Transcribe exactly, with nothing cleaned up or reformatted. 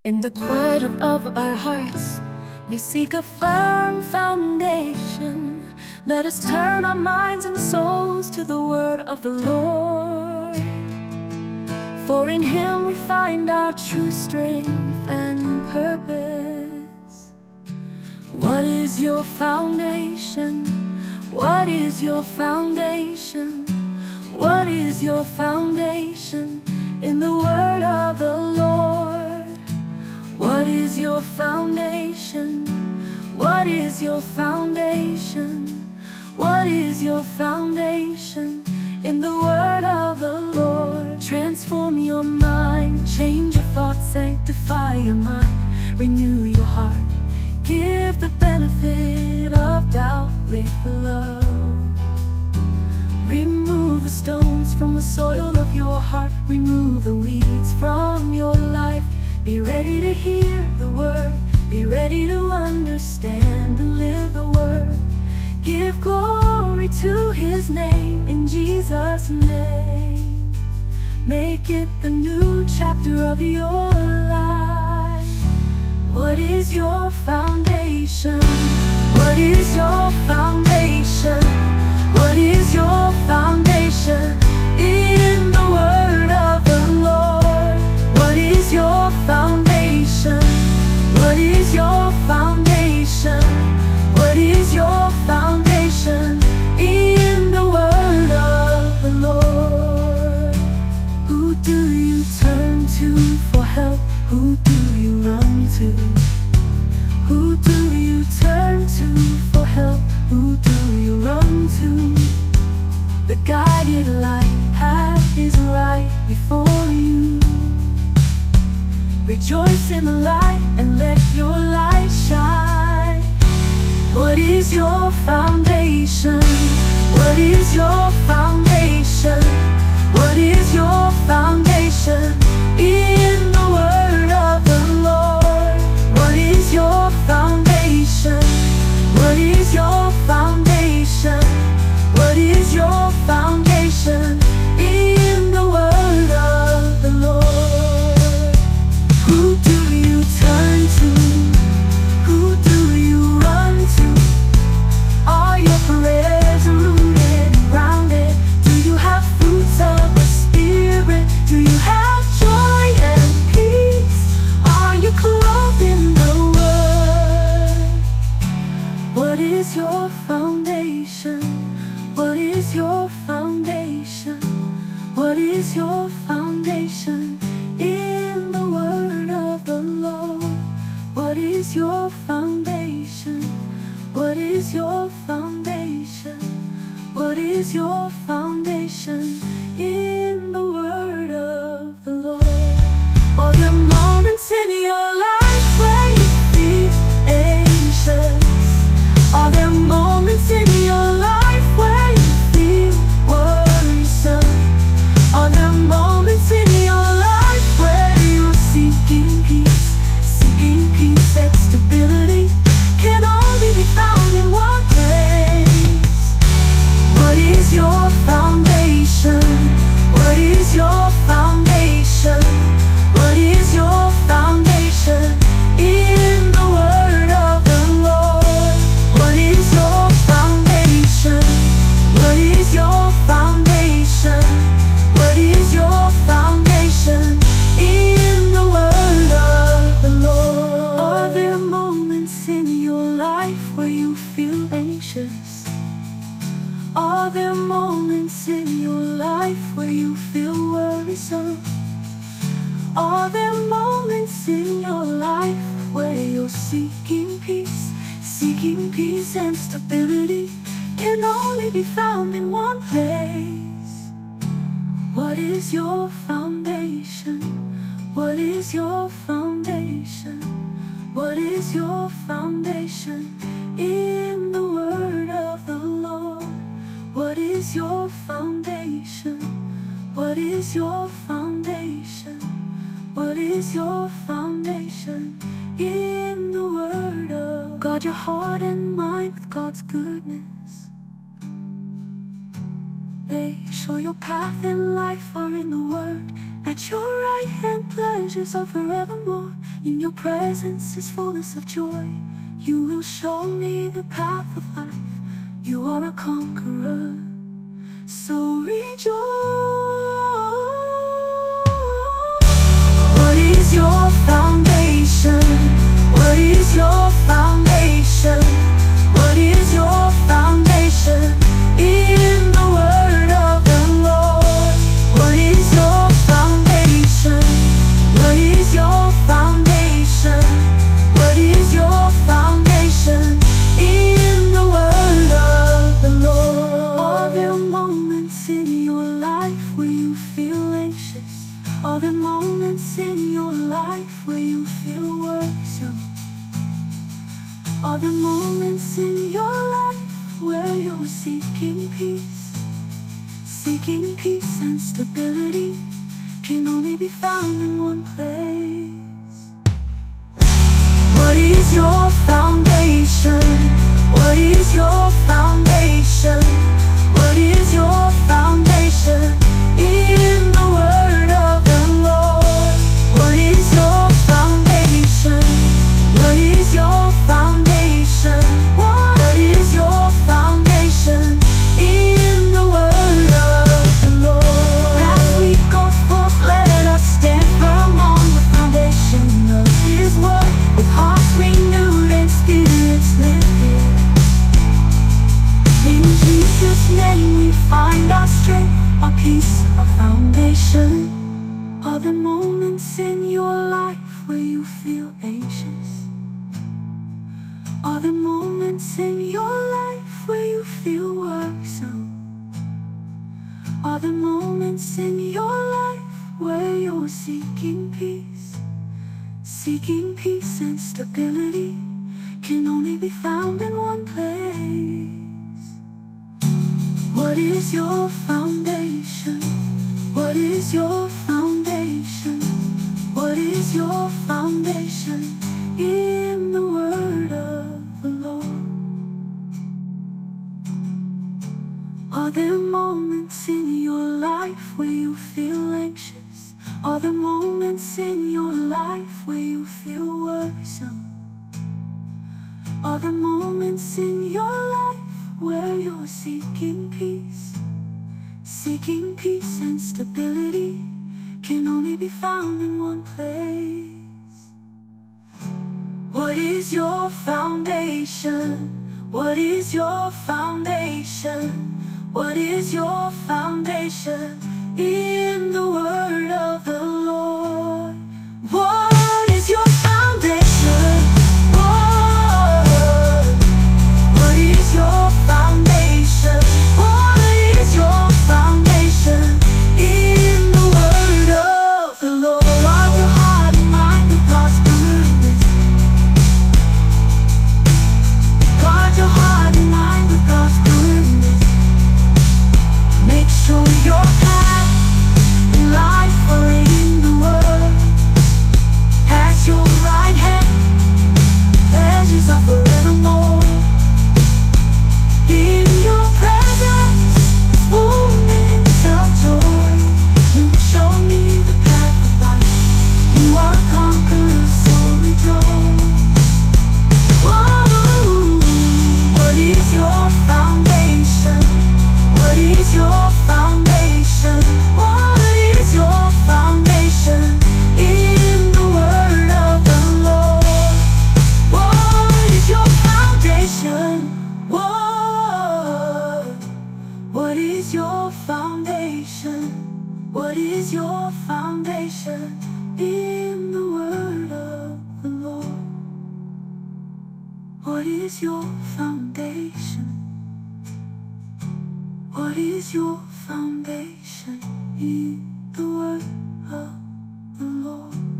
In the quiet of our hearts, we seek a firm foundation. Let us turn our minds and souls to the word of the Lord. For in Him we find our true strength and purpose. What is your foundation? What is your foundation? What is your foundation? In the word of the Lord. What is your foundation? What is your foundation? What is your foundation? In the word of the Lord. Transform your mind, change your thoughts, sanctify your mind, renew your heart, give the benefit of doubt with love. Remove the stones from the soil of your heart, remove the weeds from your life. Be ready to hear the word, be ready to understand and live the word. Give glory to His name, in Jesus' name. Make it the new chapter of your life. What is your foundation? What is your foundation? What is your foundation? In the word of the Lord. What is your foundation? What is your foundation? What is your foundation? In the word of the Lord. Who do you turn to for help? Who do you run to? Who do you turn to for help? Who do you run to? The guided light path is right before you. Rejoice in the light and let your light shine. What is your foundation? What is your foundation? What is your foundation? In the word of the Lord. What is your foundation? What is your foundation? What is your foundation? In the word of the Lord. Who do you turn to? Who do you run to? Are your prayers rooted and grounded? Do you have fruits of the Spirit? Do you have joy and peace? Are you clothed in the Word? What is your foundation? What is your foundation? What is your foundation? In the word of the Lord. What is your foundation? What is your foundation? What is your foundation? In the word of the Lord. Are there moments in your life where you feel anxious? Are there moments in your life where you feel worrisome? Are there moments in your life where you're seeking peace? Seeking peace and stability can only be found in one place. What is your foundation? What is your foundation? What is your foundation? In the word of the Lord. What is your foundation? What is your foundation? What is your foundation? In the word of the Lord. Are there moments in your life where you feel anxious? Are there moments in your life where you feel worrisome? Are there moments in your life where you're seeking peace? Seeking peace and stability can only be found in one place. What is your foundation? What is your foundation? What is your foundation? In the word of the Lord. What is your foundation? What is your foundation? What is your foundation? In the word of God. Your heart and mind with God's goodness. They show your path in life are in the word. At your right hand pleasures are forevermore. In your presence is fullness of joy. You will show me the path of life. You are a conqueror, so rejoice. What is your foundation? What is your foundation? What is your foundation? In the word of the Lord. What is your foundation? What is your foundation? What is your foundation? In the word of the Lord. Are there moments in your life where you feel anxious? Are there moments in your life where you feel worrisome? Are there moments in your life where you're seeking peace? Seeking peace and stability can only be found in one place. What is your foundation? What is your foundation? What is your foundation? In the word of the Lord. What is your foundation? What is your foundation? What is your foundation? In the word of the Lord. As we go forth, let us stand firm on the foundation of His word, with hearts renewed and spirits lifted. In Jesus' name we find our strength, our peace, our foundation. Are there moments in your life where you feel anxious? Are there moments in your life where you feel worrisome? Are there moments in your life where you're seeking peace? Seeking peace and stability can only be found in one place. What is your foundation? What is your foundation? What is your foundation? In the word of the Lord. Are there moments in your life where you feel anxious? Are there moments in your life where you feel worrisome? Are there moments in your life where you're seeking peace? Seeking peace and stability can only be found in one place. What is your foundation? What is your foundation? What is your foundation? In the word of the Lord. What is your foundation? What? What is your foundation? What is your foundation? In the word of the Lord. Guard your heart and mind with God's goodness. Guard your heart and mind with God's goodness. Make sure your path in life are in the word. At your right hand, pleasures are forevermore. In your presence, fullness of joy. You show me the path of life. You are a conqueror, so rejoice. Whoa. What is your foundation? What is your foundation? What is your foundation? In the word of the Lord. What is your foundation? What? What is your foundation? What is your foundation? In the word of the Lord. What is your foundation? What is your foundation? In the word of the Lord.